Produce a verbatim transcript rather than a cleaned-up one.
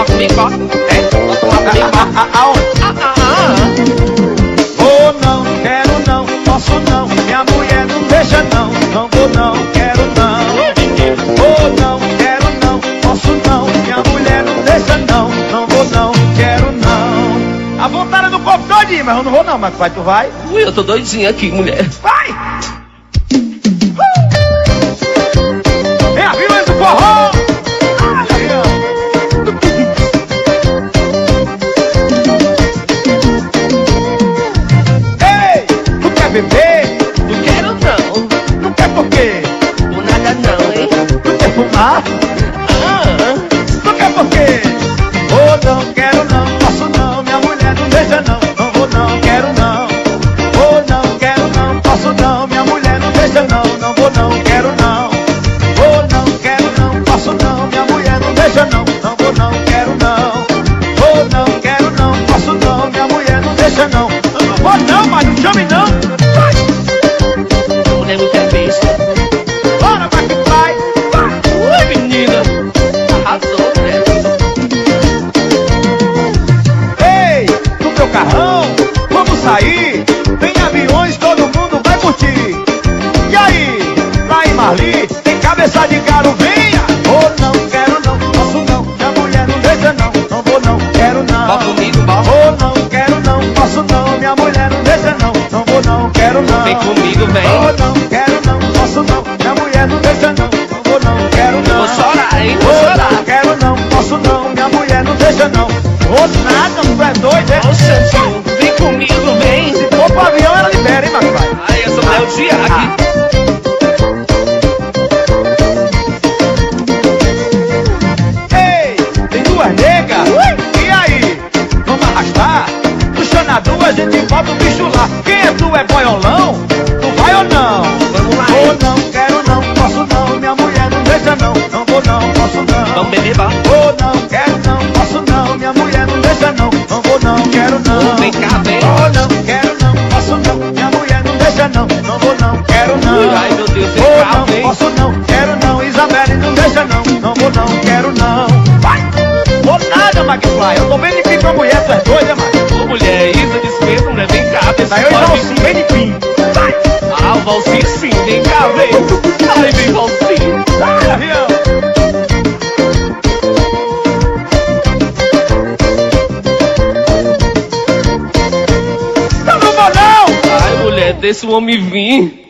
tomar comigo, ó. É, vou tomar comigo, ó. Aonde? Ah, ah, ah. Vou não, quero não, posso não, minha mulher não deixa não, não vou não, quero não. Vou não, quero não, posso não, minha mulher não deixa não, não vou não, quero não. A vontade do corpo todinho, mas eu não vou não, mas vai, tu vai? Ui, eu tô doidinha aqui, mulher. Vai! É a vilã do forró! Ei, tu quer beber? Não quero não. Não quer por quê? Por nada não, hein? Tu quer fumar? Ah, Tu quer por quê? Oh, não quero não, posso não, minha mulher não deixa não, não vou não, quero não. Oh, não quero não, posso não, minha mulher não deixa não, não vou não, quero não. Oh, não quero não, posso não, minha mulher não deixa não, não vou não, quero não. Oh, não quero não, posso não, minha mulher não deixa não, eu não vou não, mas não chame não. Vai! a mulher não quer besta. Bora, vai que vai! Vai! Ui, menina. Arrasou, né? Ei, no meu carrão, vamos sair. Tem aviões, todo mundo vai curtir. E aí, lá em Marli, tem cabeça de galo, venha. Oh, não quero não, posso não, minha mulher não deixa não, não vou não, quero não. Bora comigo, bora. Oh, não quero não, posso não, minha mulher não deixa não, não vou não, quero não. Vem comigo, vem. Oh, não quero não, posso não, minha mulher não deixa não, não vou não, quero não. Vou chorar, hein? Vou Oh, chorar. não quero não, posso não, minha mulher não deixa não. Vou nada, tu é doido, é? Ô, Santinho, vem comigo, vem. Se for pro avião, ela libera, hein, Macai? Ai, essa mulher é o Tiago. Ei, tem duas negas. E aí? Vamos arrastar? Puxando a duas, a gente bota o bicho lá. Quem é tu? É boiolão? Tu vai ou não? Vamos lá, Vou hein? não, quero não, posso não. Minha mulher não deixa não. Não vou não, posso não. Vamos beber, bora. Vou não, quero não, posso não. Minha mulher não deixa não. Não vou não, quero não. Vem cá, vem. Vou não, quero não, posso não. Minha mulher não deixa não. Não vou não, quero não. Ai, meu Deus, vem Vou cá, não, vem. posso não, quero não. Isabelle não deixa não. Não vou não, quero não. Vai! Vou nada, McFly. Eu tô bem de pim com a mulher, tu é doida, Mac. Ô, mulher, Isa, dispensa, mulher, vem cá. Daí eu e Pode- Valcinho, bem de pim. Vai! Ah, o Valcinho sim, vem cá, vem. Ai, vem, Valcinho. Vai, avião! Eu não vou não! Ai, mulher, deixa o homem vir.